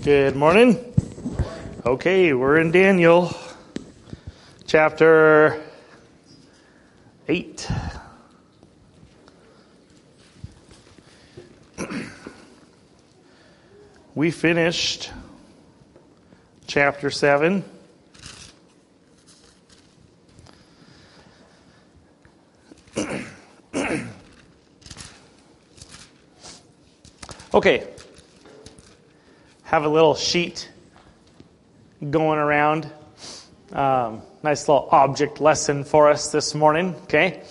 Good morning. Okay, we're in Daniel chapter 8. We finished chapter 7. Okay. Have a little sheet going around. Nice little object lesson for us this morning. Okay.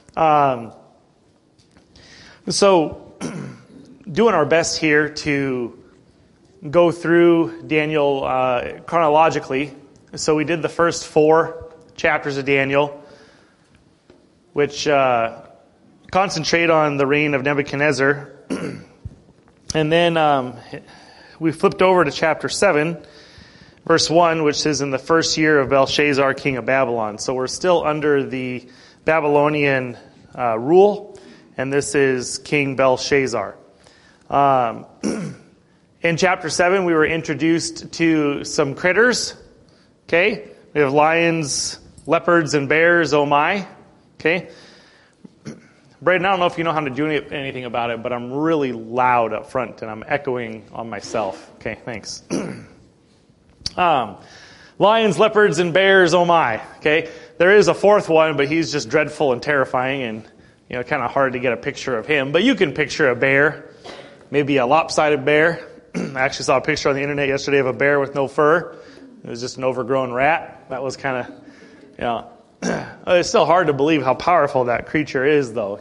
So, doing our best here to go through Daniel chronologically. So we did the first 4 chapters of Daniel, which concentrate on the reign of Nebuchadnezzar. And then we flipped over to chapter 7, verse 1, which is in the first year of Belshazzar, king of Babylon. So we're still under the Babylonian rule, and this is King Belshazzar. In chapter 7, we were introduced to some critters. Okay? We have lions, leopards, and bears, oh my. Okay? Braden, I don't know if you know how to do anything about it, but I'm really loud up front, and I'm echoing on myself. Okay, thanks. Lions, leopards, and bears, oh my. Okay? There is a 4th one, but he's just dreadful and terrifying, and kind of hard to get a picture of him. But you can picture a bear, maybe a lopsided bear. I actually saw a picture on the internet yesterday of a bear with no fur. It was just an overgrown rat. That was kind of, it's still hard to believe how powerful that creature is, though,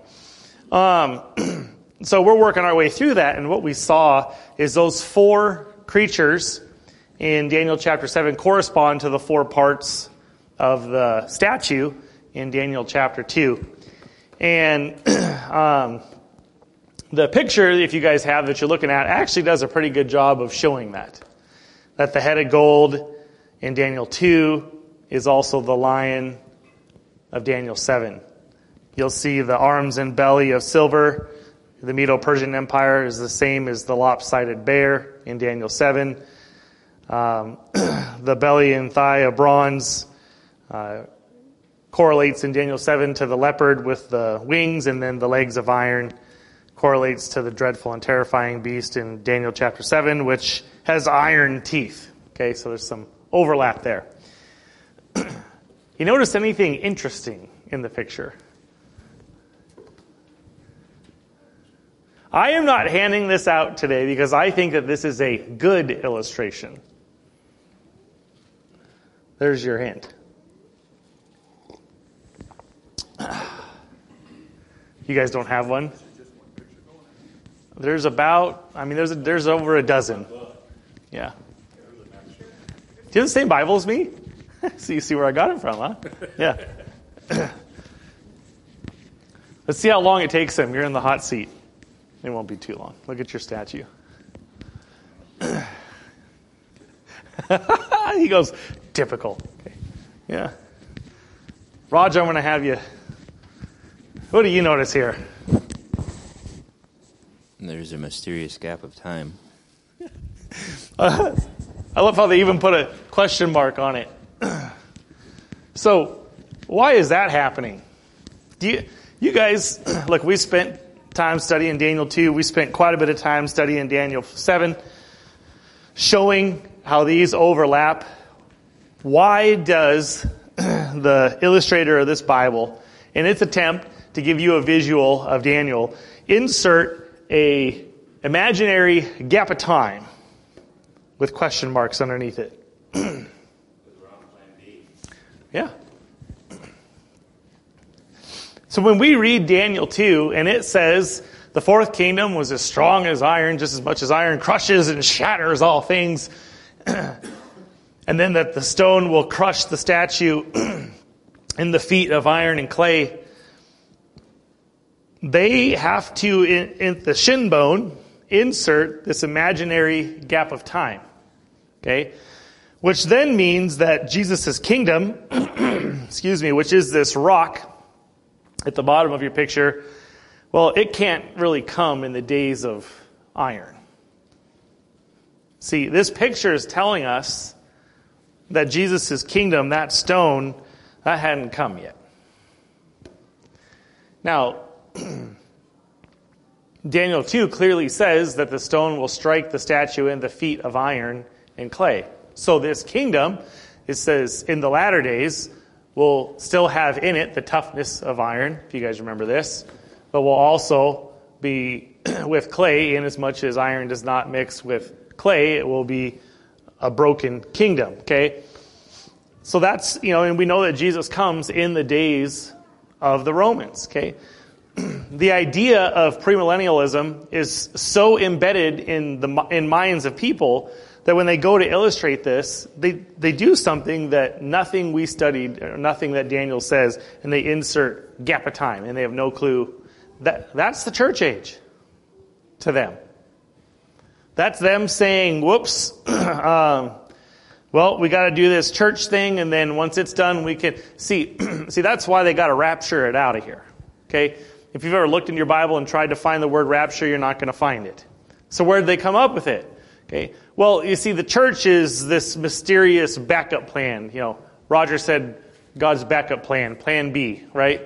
So we're working our way through that, and what we saw is those 4 creatures in Daniel chapter 7 correspond to the 4 parts of the statue in Daniel chapter 2. And the picture, if you guys have that you're looking at, actually does a pretty good job of showing that. That the head of gold in Daniel 2 is also the lion of Daniel 7. You'll see the arms and belly of silver. The Medo-Persian Empire is the same as the lopsided bear in Daniel 7. The belly and thigh of bronze correlates in Daniel 7 to the leopard with the wings, and then the legs of iron correlates to the dreadful and terrifying beast in Daniel chapter 7, which has iron teeth. Okay, so there's some overlap there. You notice anything interesting in the picture? I am not handing this out today because I think that this is a good illustration. There's your hint. You guys don't have one? There's about, there's over a dozen. Yeah. Do you have the same Bible as me? So you see where I got it from, huh? Yeah. Let's see how long it takes him. You're in the hot seat. It won't be too long. Look at your statue. He goes, typical. Okay. Yeah. Roger, I'm going to have you. What do you notice here? There's a mysterious gap of time. I love how they even put a question mark on it. So, why is that happening? You guys, look, we spent time studying Daniel 2. We spent quite a bit of time studying Daniel 7, showing how these overlap. Why does the illustrator of this Bible, in its attempt to give you a visual of Daniel, insert a imaginary gap of time with question marks underneath it? Yeah. So when we read Daniel 2, and it says the 4th kingdom was as strong as iron, just as much as iron crushes and shatters all things, and then that the stone will crush the statue in the feet of iron and clay, they have to, in the shin bone, insert this imaginary gap of time. Okay? Which then means that Jesus' kingdom, which is this rock at the bottom of your picture, well, it can't really come in the days of iron. See, this picture is telling us that Jesus' kingdom, that stone, that hadn't come yet. Now, Daniel 2 clearly says that the stone will strike the statue in the feet of iron and clay. So this kingdom, it says, in the latter days, will still have in it the toughness of iron, if you guys remember this, but will also be with clay, in as much as iron does not mix with clay, it will be a broken kingdom, okay? So that's, and we know that Jesus comes in the days of the Romans, okay? The idea of premillennialism is so embedded in minds of people that when they go to illustrate this, they do something that nothing we studied, or nothing that Daniel says, and they insert gap of time, and they have no clue. That's the church age to them. That's them saying, whoops, well, we got to do this church thing, and then once it's done, we can... See, that's why they got to rapture it out of here, okay? If you've ever looked in your Bible and tried to find the word rapture, you're not going to find it. So where did they come up with it? Okay. Well, you see, the church is this mysterious backup plan. Roger said God's backup plan, plan B, right?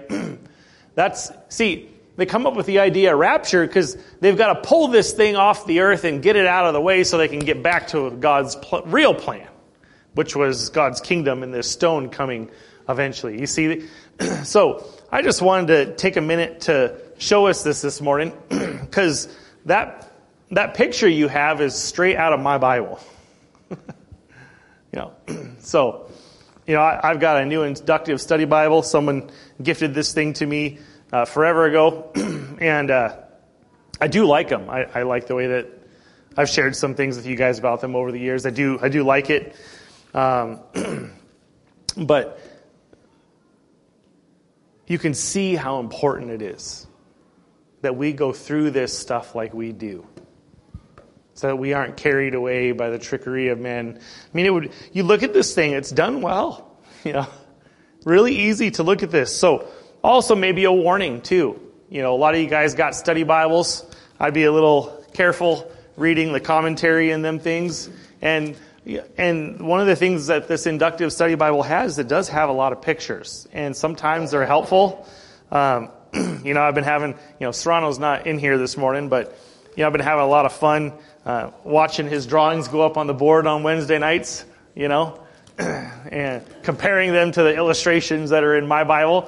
They come up with the idea of rapture because they've got to pull this thing off the earth and get it out of the way so they can get back to God's real plan, which was God's kingdom and this stone coming eventually. You see, so I just wanted to take a minute to show us this morning because that picture you have is straight out of my Bible. So, I've got a new inductive study Bible. Someone gifted this thing to me forever ago, and I do like them. I like the way that I've shared some things with you guys about them over the years. I do like it, but you can see how important it is that we go through this stuff like we do, so that we aren't carried away by the trickery of men. I mean, you look at this thing, it's done well. Really easy to look at this. So also maybe a warning too. A lot of you guys got study Bibles. I'd be a little careful reading the commentary in them things. And one of the things that this inductive study Bible has, it does have a lot of pictures. And sometimes they're helpful. I've been having, Serrano's not in here this morning, but, I've been having a lot of fun watching his drawings go up on the board on Wednesday nights, and comparing them to the illustrations that are in my Bible.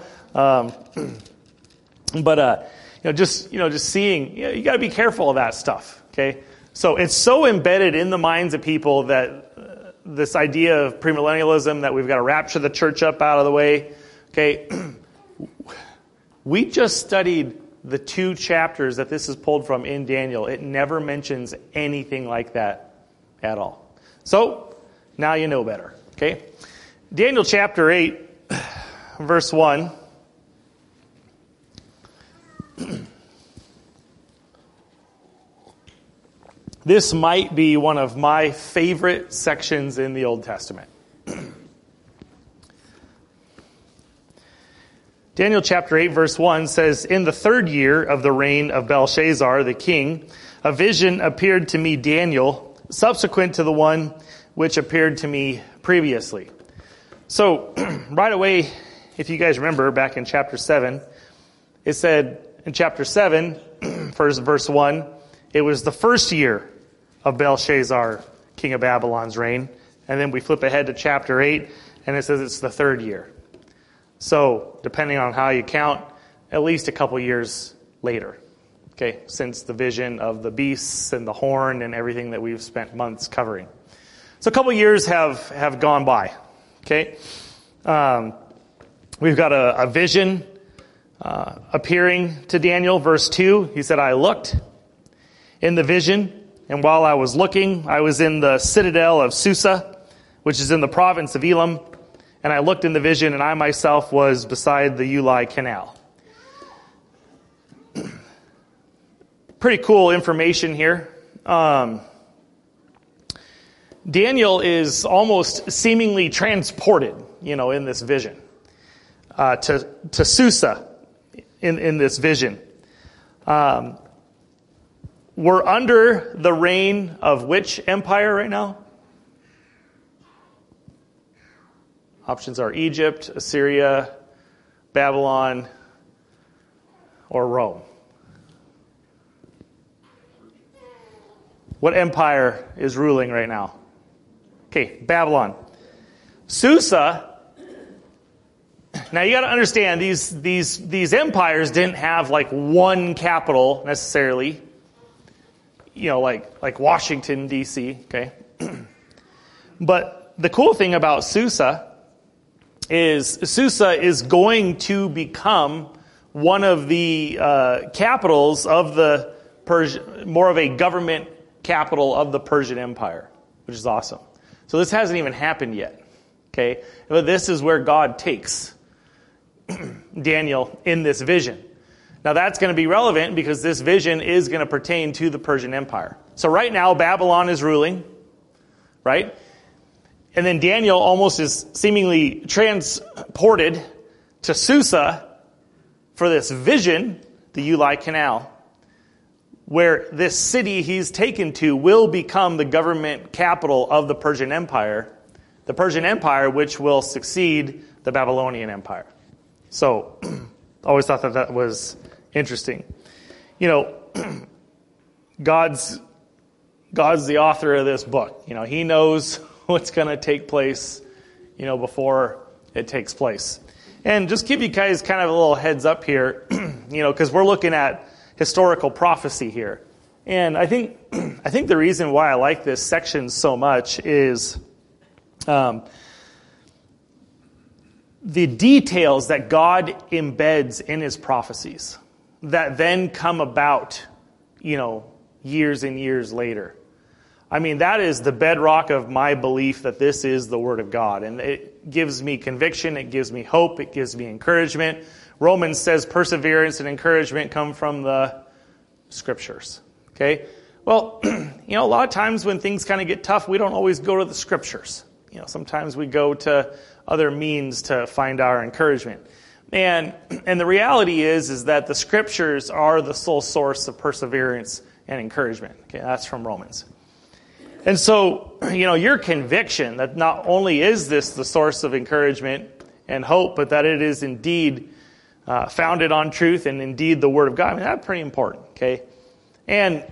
Just seeing, you got to be careful of that stuff, okay? So it's so embedded in the minds of people that this idea of premillennialism, that we've got to rapture the church up out of the way, okay? We just studied the 2 chapters that this is pulled from in Daniel. It never mentions anything like that at all. So now you know better, okay? Daniel chapter 8, verse 1. This might be one of my favorite sections in the Old Testament. Daniel chapter 8 verse 1 says, "In the 3rd year of the reign of Belshazzar the king, a vision appeared to me, Daniel, subsequent to the one which appeared to me previously." So, right away, if you guys remember back in chapter 7, it said in chapter 7, verse 1, it was the 1st year of Belshazzar, king of Babylon's reign. And then we flip ahead to chapter 8, and it says it's the 3rd year. So, depending on how you count, at least a couple years later, okay, since the vision of the beasts and the horn and everything that we've spent months covering. So a couple years have gone by, okay? We've got a vision appearing to Daniel, verse 2. He said, "I looked in the vision, and while I was looking, I was in the citadel of Susa, which is in the province of Elam. And I looked in the vision, and I myself was beside the Ulai Canal." Pretty cool information here. Daniel is almost seemingly transported, in this vision, to Susa in this vision. we're under the reign of which empire right now? Options are Egypt, Assyria, Babylon, or Rome. What empire is ruling right now? Okay, Babylon. Susa. Now you got to understand these empires didn't have like one capital necessarily. You know, like Washington D.C. Okay, but the cool thing about Susa is going to become one of the capitals of the Persian, more of a government capital of the Persian Empire, which is awesome. So this hasn't even happened yet. Okay, but this is where God takes Daniel in this vision. Now that's going to be relevant because this vision is going to pertain to the Persian Empire. So right now Babylon is ruling, right? And then Daniel almost is seemingly transported to Susa for this vision, the Ulai Canal, where this city he's taken to will become the government capital of the Persian Empire which will succeed the Babylonian Empire. So, I always thought that was interesting. You know, God's the author of this book. You know, he knows what's going to take place, you know, before it takes place. And just give you guys kind of a little heads up here, you know, because we're looking at historical prophecy here. And I think the reason why I like this section so much is the details that God embeds in his prophecies that then come about, you know, years and years later. I mean, that is the bedrock of my belief that this is the Word of God. And it gives me conviction, it gives me hope, it gives me encouragement. Romans says perseverance and encouragement come from the Scriptures. Okay? Well, you know, a lot of times when things kind of get tough, we don't always go to the Scriptures. You know, sometimes we go to other means to find our encouragement. And the reality is that the Scriptures are the sole source of perseverance and encouragement. Okay, that's from Romans. And so, you know, your conviction that not only is this the source of encouragement and hope, but that it is indeed founded on truth and indeed the Word of God, I mean, that's pretty important, okay? And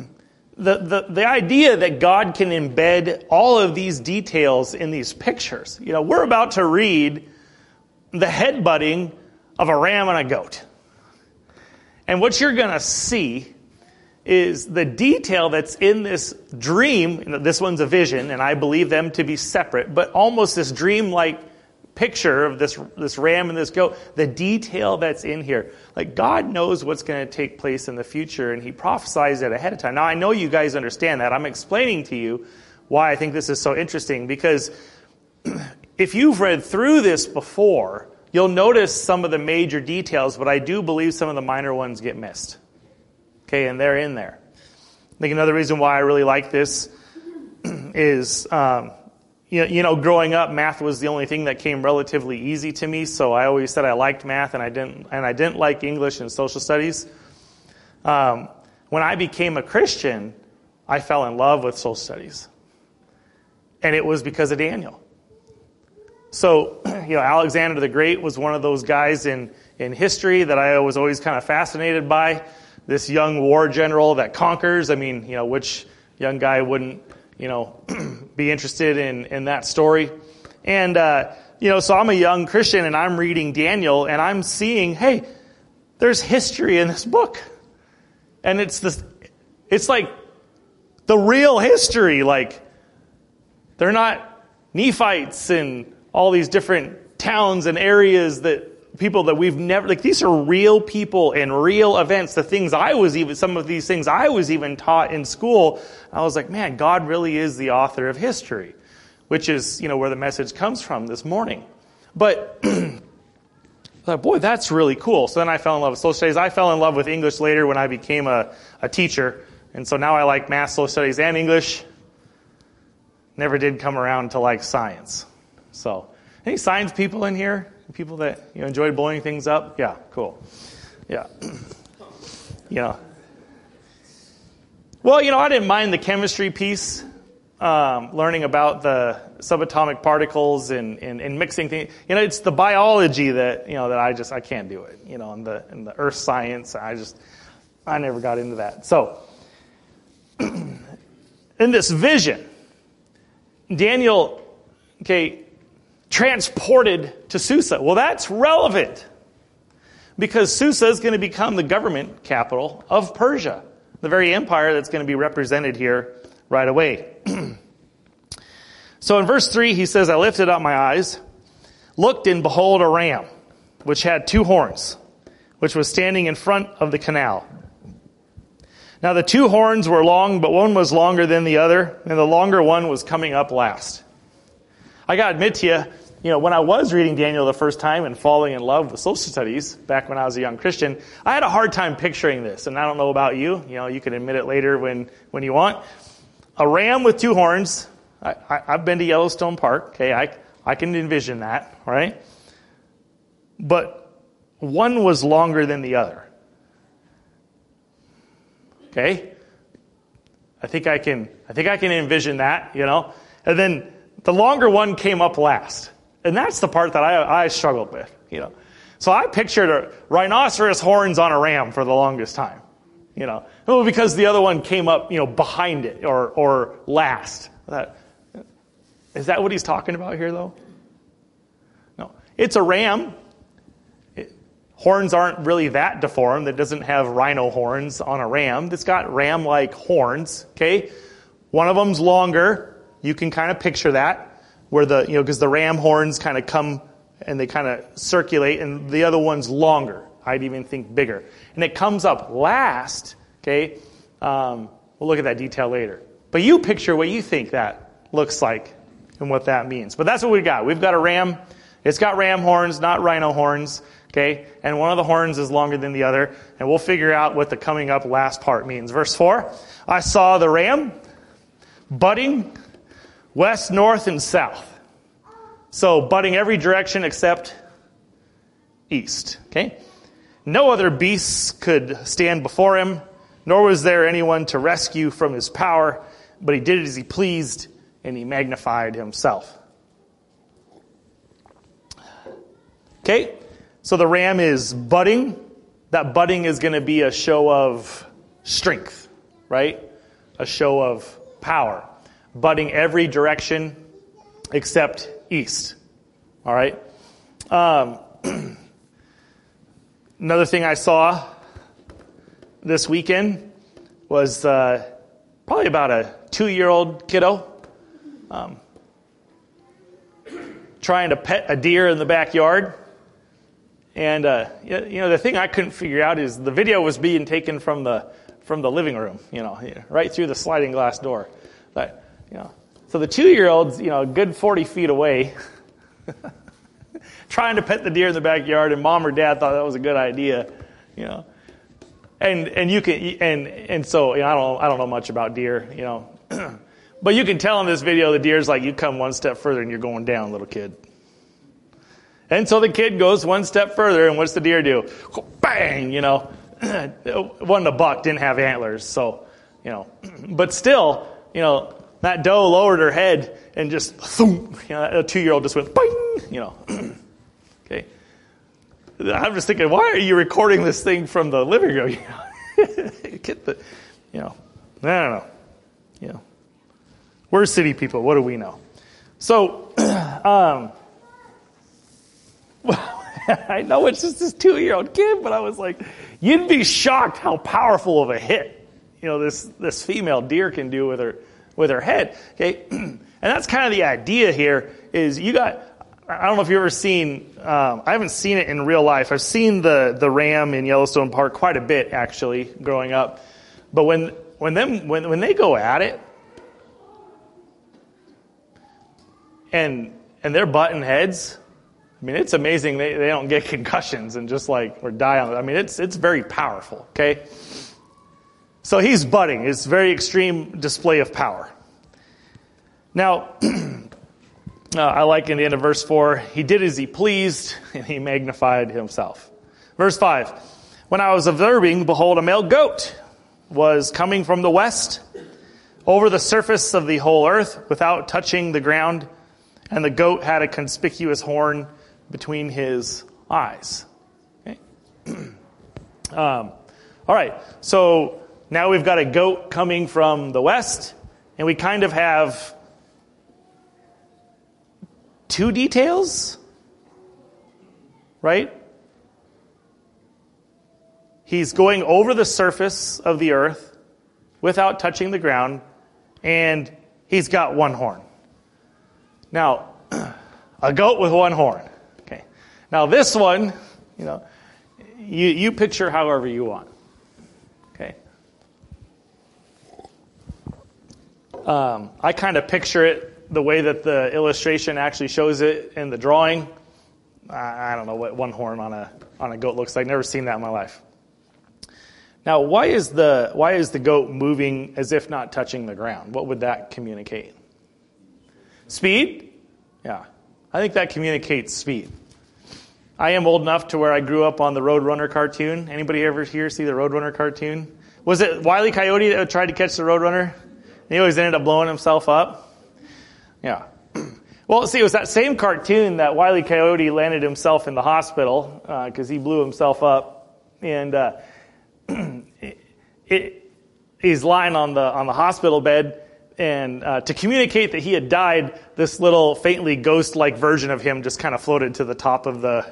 the idea that God can embed all of these details in these pictures. You know, we're about to read the headbutting of a ram and a goat. And what you're going to see is the detail that's in this dream. This one's a vision, and I believe them to be separate, but almost this dream-like picture of this ram and this goat, the detail that's in here. Like, God knows what's going to take place in the future, and he prophesies it ahead of time. Now, I know you guys understand that. I'm explaining to you why I think this is so interesting, because if you've read through this before, you'll notice some of the major details, but I do believe some of the minor ones get missed. Okay, and they're in there. I think another reason why I really like this is, you know, growing up, math was the only thing that came relatively easy to me. So I always said I liked math, and I didn't like English and social studies. When I became a Christian, I fell in love with social studies, and it was because of Daniel. So, you know, Alexander the Great was one of those guys in history that I was always kind of fascinated by. This young war general that conquers. I mean, you know, which young guy wouldn't, you know, be interested in that story? And, you know, so I'm a young Christian and I'm reading Daniel and I'm seeing, hey, there's history in this book. And it's like the real history. Like, they're not Nephites and all these different towns and areas that people that we've never, like, these are real people and real events. Some of these things I was even taught in school. I was like, man, God really is the author of history, which is, you know, where the message comes from this morning. But, like, boy, that's really cool. So then I fell in love with social studies. I fell in love with English later when I became a teacher. And so now I like math, social studies, and English. Never did come around to like science. So, any science people in here? People that, you know, enjoy blowing things up? Yeah, cool. Yeah. You know. Well, I didn't mind the chemistry piece, learning about the subatomic particles and mixing things. It's the biology that, that I can't do it. In the earth science, I never got into that. So, in this vision, Daniel, transported to Susa. Well, that's relevant because Susa is going to become the government capital of Persia, the very empire that's going to be represented here right away. So in verse 3, he says, I lifted up my eyes, looked, and behold a ram, which had 2 horns, which was standing in front of the canal. Now the 2 horns were long, but one was longer than the other, and the longer one was coming up last. I got to admit to you, when I was reading Daniel the first time and falling in love with social studies, back when I was a young Christian, I had a hard time picturing this. And I don't know about you. You can admit it later when you want. A ram with 2 horns. I've been to Yellowstone Park. I can envision that, right? But one was longer than the other. Okay? I think I can envision that, And then the longer one came up last. And that's the part that I struggled with, So I pictured a rhinoceros horns on a ram for the longest time, Well, because the other one came up, behind it or last. Is that what he's talking about here, though? No. It's a ram. Horns aren't really that deformed. It doesn't have rhino horns on a ram. It's got ram-like horns, okay? One of them's longer. You can kind of picture that, where because the ram horns kind of come and they kind of circulate, and the other one's longer. I'd even think bigger. And it comes up last, okay? We'll look at that detail later. But you picture what you think that looks like and what that means. But that's what we've got. We've got a ram. It's got ram horns, not rhino horns. Okay, and one of the horns is longer than the other, and we'll figure out what the coming up last part means. Verse 4, I saw the ram butting west, north, and south. So butting every direction except east. Okay, no other beasts could stand before him, nor was there anyone to rescue from his power, but he did it as he pleased, and he magnified himself. Okay. So the ram is budding. That budding is going to be a show of strength, right? A show of power. Budding every direction except east. All right? Another thing I saw this weekend was probably about a 2-year-old kiddo trying to pet a deer in the backyard. And the thing I couldn't figure out is the video was being taken from the living room, right through the sliding glass door. But so the 2-year-old's a good 40 feet away, trying to pet the deer in the backyard, and mom or dad thought that was a good idea, And you can and so I don't know much about deer, but you can tell in this video the deer's like, you come one step further and you're going down, little kid. And so the kid goes one step further, and what's the deer do? Bang, It wasn't a buck, didn't have antlers, so, But still, that doe lowered her head and just, thump, a 2-year-old just went, bang, Okay. I'm just thinking, why are you recording this thing from the living room? Get the, I don't know. We're city people. What do we know? So, I know it's just this 2-year-old kid, but I was like, you'd be shocked how powerful of a hit, this female deer can do with her head. Okay, and that's kind of the idea here. Is I don't know if you've ever seen. I haven't seen it in real life. I've seen the ram in Yellowstone Park quite a bit actually growing up, but when they go at it, and they're butting heads. I mean, it's amazing they don't get concussions and just or die on it. I mean, it's very powerful, okay? So he's butting. It's a very extreme display of power. Now, I like in the end of verse 4, he did as he pleased, and he magnified himself. Verse 5, when I was observing, behold, a male goat was coming from the west over the surface of the whole earth without touching the ground, and the goat had a conspicuous horn between his eyes. Okay. All right, so now we've got a goat coming from the west, and we kind of have two details, right? He's going over the surface of the earth without touching the ground, and he's got one horn. Now, a goat with one horn. Okay. Now this one, you picture however you want. Okay. I kind of picture it the way that the illustration actually shows it in the drawing. I don't know what one horn on a goat looks like. Never seen that in my life. Now, why is the goat moving as if not touching the ground? What would that communicate? Speed? Yeah. I think that communicates speed. I am old enough to where I grew up on the Roadrunner cartoon. Anybody ever here see the Roadrunner cartoon? Was it Wile E. Coyote that tried to catch the Roadrunner? And he always ended up blowing himself up? Yeah. Well, see, it was that same cartoon that Wile E. Coyote landed himself in the hospital because he blew himself up. And he's lying on the hospital bed, and to communicate that he had died, this little faintly ghost-like version of him just kind of floated to the top of the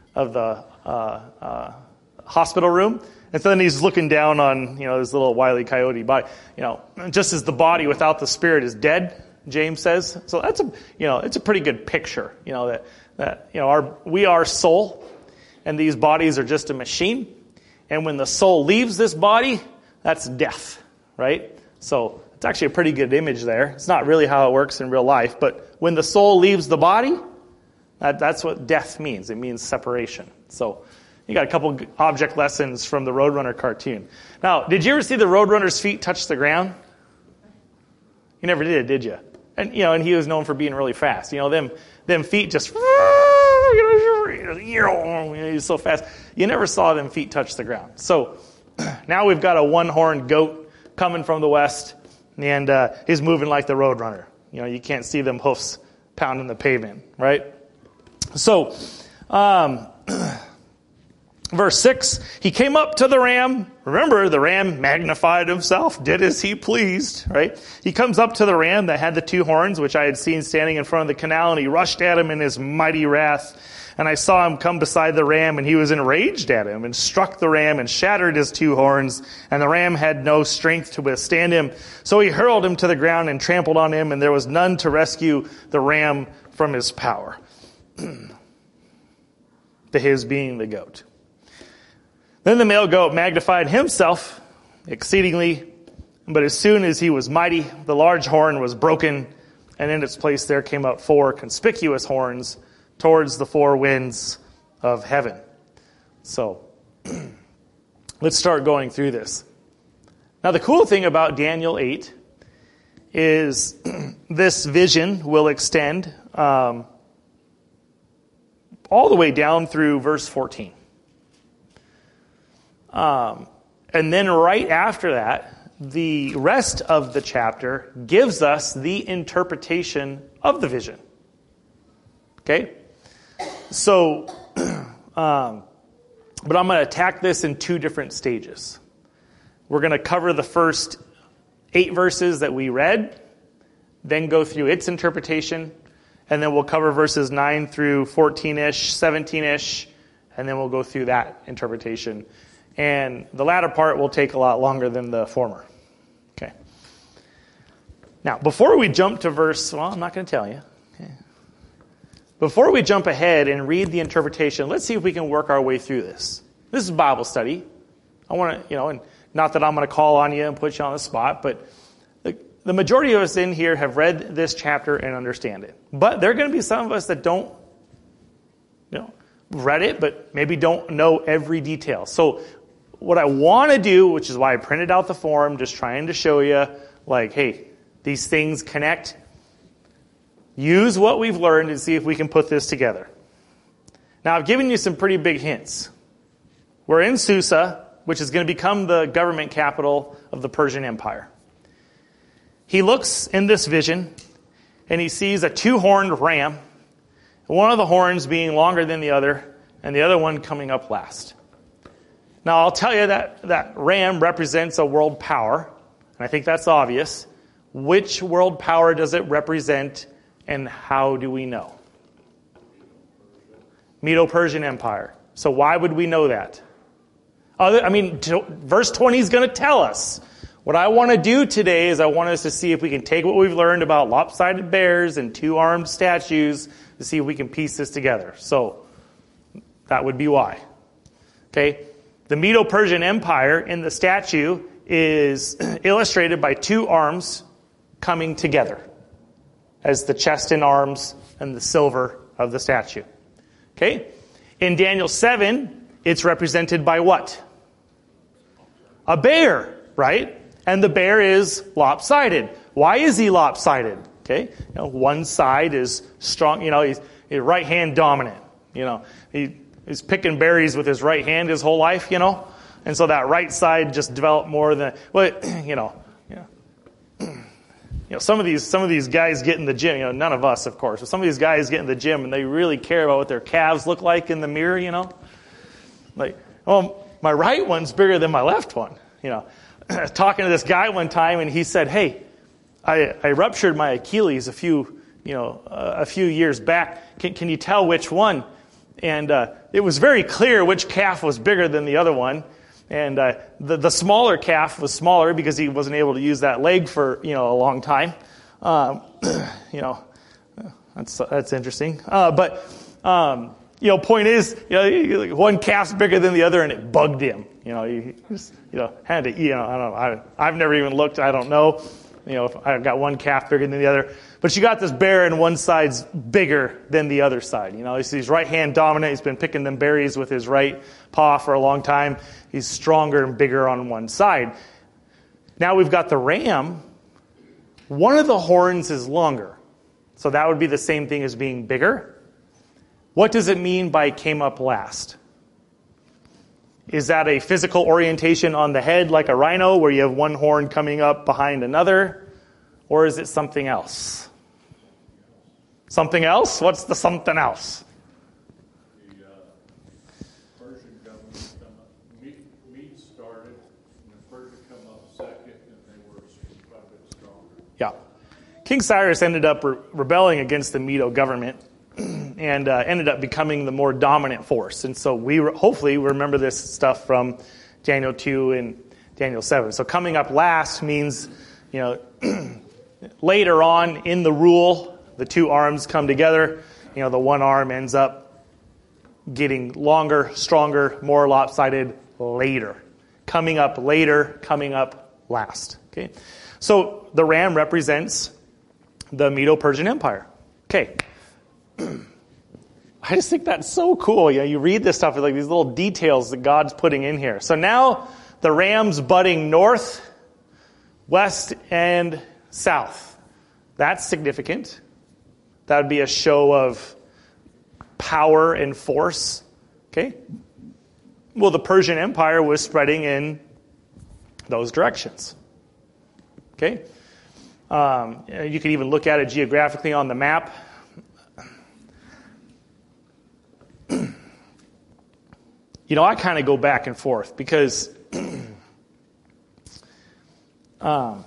hospital room. And so then he's looking down on this little Wile E. Coyote body. Just as the body without the spirit is dead, James says. So that's it's a pretty good picture. We are soul, and these bodies are just a machine. And when the soul leaves this body, that's death, right? So it's actually a pretty good image there. It's not really how it works in real life, but when the soul leaves the body, that's what death means. It means separation. So you got a couple object lessons from the Roadrunner cartoon. Now, did you ever see the Roadrunner's feet touch the ground? You never did you? And and he was known for being really fast. Them feet just he's so fast. You never saw them feet touch the ground. So now we've got a one-horned goat coming from the west, and he's moving like the Roadrunner. You can't see them hoofs pounding the pavement, right? So, verse 6, he came up to the ram. Remember, the ram magnified himself, did as he pleased, right? He comes up to the ram that had the two horns, which I had seen standing in front of the canal, and he rushed at him in his mighty wrath. And I saw him come beside the ram, and he was enraged at him, and struck the ram and shattered his two horns. And the ram had no strength to withstand him. So he hurled him to the ground and trampled on him, and there was none to rescue the ram from his power. The his being the goat. Then the male goat magnified himself exceedingly, but as soon as he was mighty, the large horn was broken, and in its place there came up four conspicuous horns towards the four winds of heaven. So, let's start going through this. Now, the cool thing about Daniel 8 is this vision will extend all the way down through verse 14. And then right after that, the rest of the chapter gives us the interpretation of the vision. Okay? So, but I'm going to attack this in two different stages. We're going to cover the first 8 verses that we read, then go through its interpretation, and then we'll cover verses 9 through 14-ish, 17-ish, and then we'll go through that interpretation. And the latter part will take a lot longer than the former. Okay. Now, before we jump to verse, I'm not going to tell you. Okay. Before we jump ahead and read the interpretation, let's see if we can work our way through this. This is Bible study. I want to, and not that I'm going to call on you and put you on the spot, but the majority of us in here have read this chapter and understand it. But there are going to be some of us that don't, read it, but maybe don't know every detail. So what I want to do, which is why I printed out the form, just trying to show you, hey, these things connect. Use what we've learned and see if we can put this together. Now, I've given you some pretty big hints. We're in Susa. which is going to become the government capital of the Persian Empire. He looks in this vision, and he sees a two-horned ram, one of the horns being longer than the other, and the other one coming up last. Now, I'll tell you that ram represents a world power, and I think that's obvious. Which world power does it represent, and how do we know? Medo-Persian Empire. So why would we know that? Verse 20 is going to tell us. What I want to do today is I want us to see if we can take what we've learned about lopsided bears and two-armed statues to see if we can piece this together. So that would be why. Okay? The Medo-Persian Empire in the statue is illustrated by two arms coming together as the chest and arms and the silver of the statue. Okay? In Daniel 7, it's represented by what? A bear, right? And the bear is lopsided. Why is he lopsided? Okay? One side is strong, he's right hand dominant. He's picking berries with his right hand his whole life, And so that right side just developed more than, some of these guys get in the gym, none of us, of course, but some of these guys get in the gym and they really care about what their calves look like in the mirror, Like, my right one's bigger than my left one, Talking to this guy one time and he said, hey, I ruptured my Achilles a few years back. Can you tell which one? And it was very clear which calf was bigger than the other one. And the smaller calf was smaller because he wasn't able to use that leg for a long time. That's interesting. Point is, one calf's bigger than the other, and it bugged him. He just had to eat. I don't know. I've never even looked. I don't know. If I've got one calf bigger than the other. But you got this bear and one side's bigger than the other side. He's right hand dominant. He's been picking them berries with his right paw for a long time. He's stronger and bigger on one side. Now we've got the ram. One of the horns is longer. So that would be the same thing as being bigger. What does it mean by came up last? Is that a physical orientation on the head like a rhino where you have one horn coming up behind another? Or is it something else? Something else? What's the something else? The Persian government Medes started, and the Persian come up second, and they were quite a bit stronger. Yeah. King Cyrus ended up rebelling against the Medo government and ended up becoming the more dominant force. And so we hopefully remember this stuff from Daniel 2 and Daniel 7. So coming up last means, later on in the rule, the two arms come together. The one arm ends up getting longer, stronger, more lopsided later. Coming up later, coming up last. Okay, so the ram represents the Medo-Persian Empire. Okay. I just think that's so cool. You read this stuff, like these little details that God's putting in here. So now the ram's butting north, west, and south. That's significant. That would be a show of power and force. Okay? Well, the Persian Empire was spreading in those directions. Okay? You can even look at it geographically on the map. I kind of go back and forth because I'm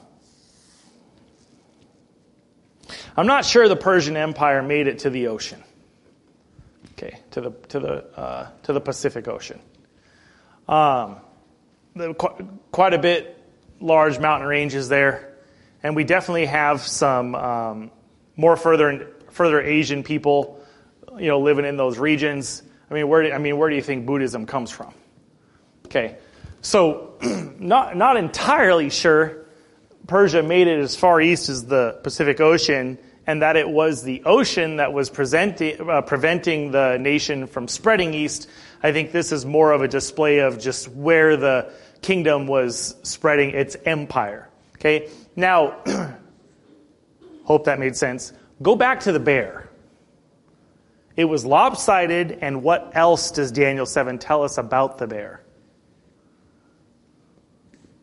not sure the Persian Empire made it to the ocean. Okay, to the Pacific Ocean. Quite a bit large mountain ranges there, and we definitely have some more further Asian people, living in those regions. Where do you think Buddhism comes from? Okay, so not entirely sure Persia made it as far east as the Pacific Ocean, and that it was the ocean that was preventing the nation from spreading east. I think this is more of a display of just where the kingdom was spreading its empire. Okay, now, hope that made sense. Go back to the bear. It was lopsided, and what else does Daniel 7 tell us about the bear?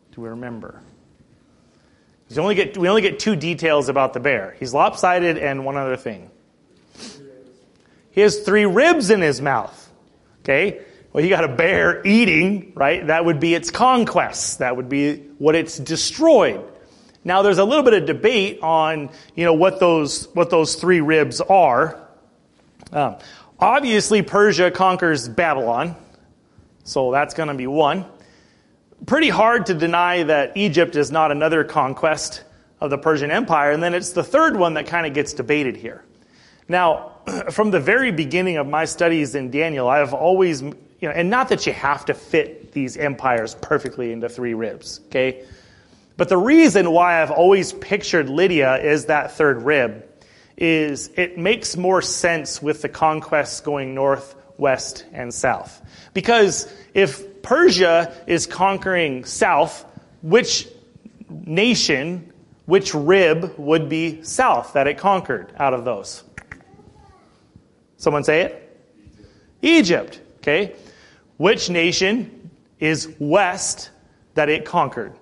Do we remember? We only get two details about the bear. He's lopsided and one other thing. He has 3 ribs in his mouth. Okay? Well, you got a bear eating, right? That would be its conquests. That would be what it's destroyed. Now, there's a little bit of debate on, what those 3 ribs are. Obviously, Persia conquers Babylon, so that's going to be one. Pretty hard to deny that Egypt is not another conquest of the Persian Empire, and then it's the third one that kind of gets debated here. Now, from the very beginning of my studies in Daniel, I have always, and not that you have to fit these empires perfectly into 3 ribs, okay? But the reason why I've always pictured Lydia as that third rib is it makes more sense with the conquests going north, west, and south. Because if Persia is conquering south, which nation, which rib would be south that it conquered out of those? Someone say it? Egypt. Okay. Which nation is west that it conquered?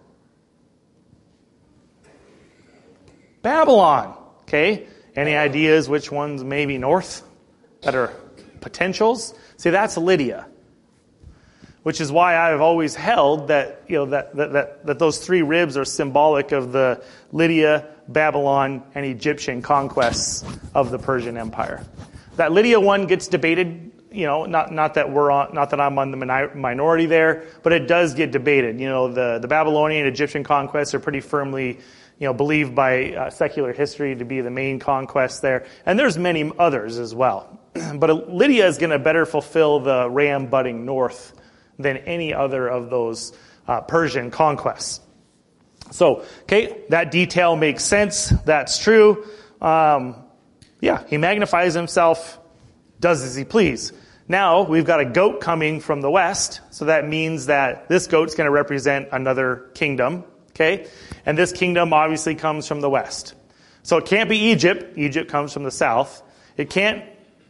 Babylon. Okay. Any ideas which ones maybe north that are potentials? See, that's Lydia. Which is why I've always held that that those 3 ribs are symbolic of the Lydia, Babylon, and Egyptian conquests of the Persian Empire. That Lydia one gets debated, not that I'm on the minority there, but it does get debated. The Babylonian and Egyptian conquests are pretty firmly believed by secular history to be the main conquest there. And there's many others as well. But Lydia is going to better fulfill the ram butting north than any other of those Persian conquests. So, okay, that detail makes sense. That's true. He magnifies himself, does as he please. Now, we've got a goat coming from the west, so that means that this goat's going to represent another kingdom, okay? And this kingdom obviously comes from the west. So it can't be Egypt. Egypt comes from the south. It can't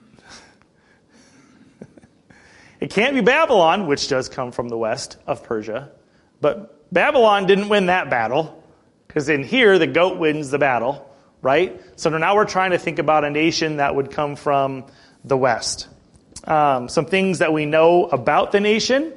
be Babylon, which does come from the west of Persia. But Babylon didn't win that battle, because in here, the goat wins the battle, right? So now we're trying to think about a nation that would come from the west. Some things that we know about the nation.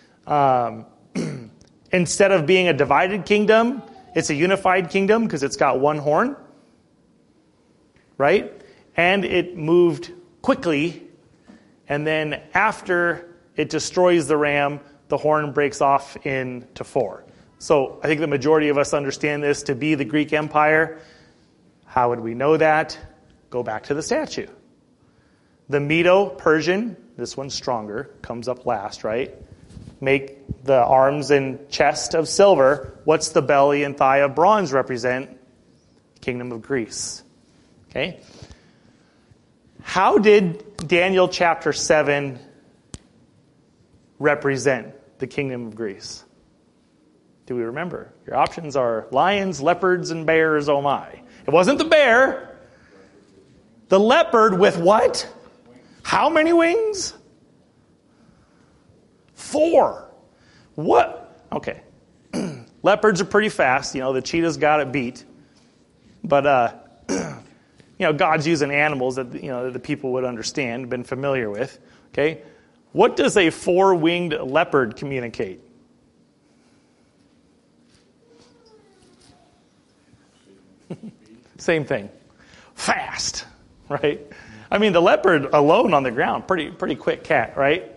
Instead of being a divided kingdom, it's a unified kingdom because it's got one horn, right? And it moved quickly. And then after it destroys the ram, the horn breaks off into 4. So I think the majority of us understand this to be the Greek Empire. How would we know that? Go back to the statue. The Medo-Persian, this one's stronger, comes up last, right? Make the arms and chest of silver. What's the belly and thigh of bronze represent? Kingdom of Greece. Okay? How did Daniel chapter 7 represent the kingdom of Greece? Do we remember? Your options are lions, leopards, and bears, oh my. It wasn't the bear. The leopard with what? How many wings? 4. What? Okay. Leopards are pretty fast. The cheetah's got it beat. But, God's using animals that, that the people would understand, been familiar with. Okay. What does a 4-winged leopard communicate? Same thing. Fast, right? I mean, the leopard alone on the ground, pretty quick cat, right?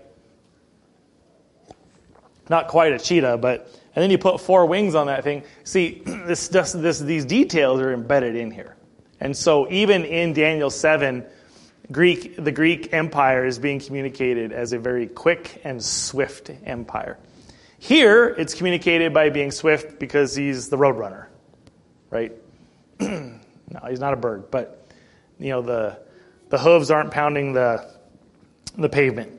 Not quite a cheetah, but and then you put 4 wings on that thing. See, these details are embedded in here, and so even in Daniel 7, the Greek Empire is being communicated as a very quick and swift empire. Here, it's communicated by being swift because he's the roadrunner, right? No, he's not a bird, but the hooves aren't pounding the pavement.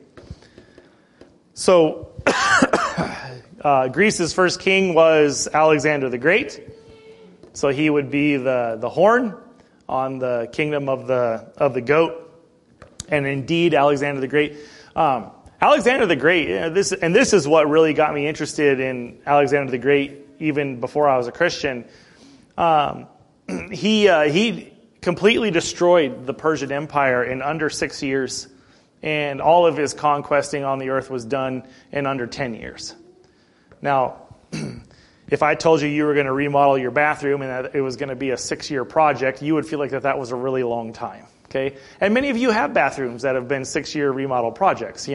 So Greece's first king was Alexander the Great. So he would be the horn on the kingdom of the goat. And indeed, Alexander the Great. Alexander the Great, this is what really got me interested in Alexander the Great, even before I was a Christian. He completely destroyed the Persian Empire in under 6 years, and all of his conquesting on the earth was done in under 10 years. Now, if I told you you were going to remodel your bathroom and that it was going to be a 6-year project, you would feel like that was a really long time. Okay, and many of you have bathrooms that have been 6-year remodel projects.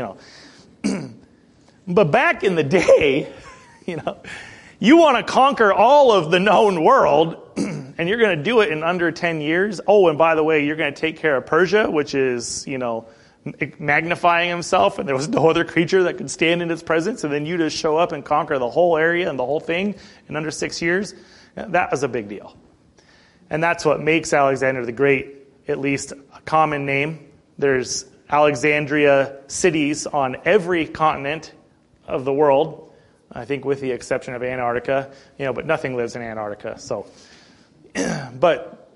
But back in the day, you want to conquer all of the known world, and you're going to do it in under 10 years. Oh, and by the way, you're going to take care of Persia, which is, magnifying himself, and there was no other creature that could stand in its presence, and then you just show up and conquer the whole area and the whole thing in under 6 years. That was a big deal. And that's what makes Alexander the Great at least a common name. There's Alexandria cities on every continent of the world, I think with the exception of Antarctica, but nothing lives in Antarctica. So, but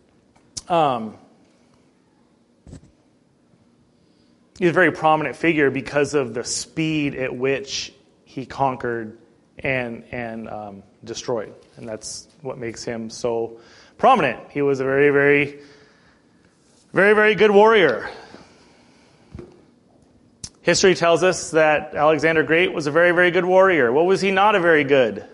he's a very prominent figure because of the speed at which he conquered and destroyed. And that's what makes him so prominent. He was a very, very, very, very good warrior. History tells us that Alexander Great was a very, very good warrior. What was he not a very good?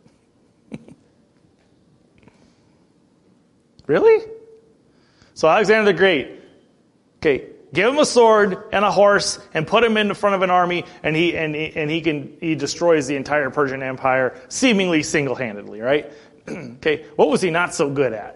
Really? So Alexander the Great, give him a sword and a horse and put him in front of an army, and he destroys the entire Persian Empire seemingly single-handedly, right? Okay, what was he not so good at?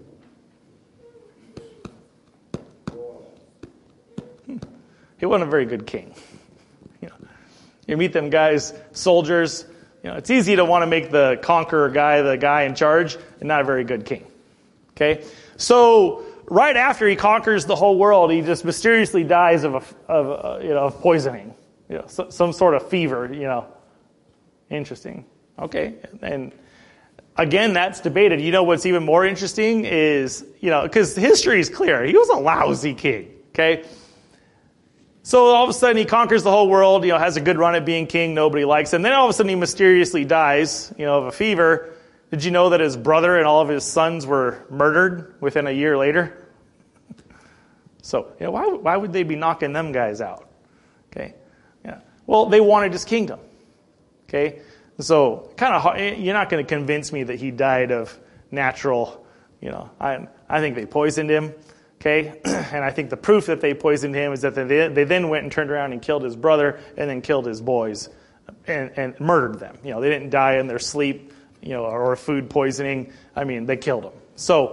He wasn't a very good king. You meet them guys, soldiers. It's easy to want to make the conqueror guy the guy in charge, and not a very good king. Okay, so right after he conquers the whole world, he just mysteriously dies of poisoning, some sort of fever. Interesting. Okay, and again, that's debated. What's even more interesting is because history is clear. He was a lousy king. Okay. So all of a sudden he conquers the whole world, has a good run at being king, nobody likes him. Then all of a sudden he mysteriously dies, of a fever. Did you know that his brother and all of his sons were murdered within a year later? So, why would they be knocking them guys out? Okay. Yeah. Well, they wanted his kingdom. Okay. So kind of hard, you're not going to convince me that he died of natural, I think they poisoned him. Okay, and I think the proof that they poisoned him is that they then went and turned around and killed his brother and then killed his boys and murdered them. They didn't die in their sleep, or food poisoning. I mean, they killed him. So,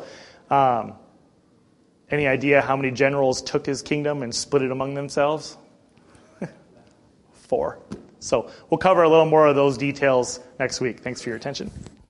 any idea how many generals took his kingdom and split it among themselves? 4. So we'll cover a little more of those details next week. Thanks for your attention.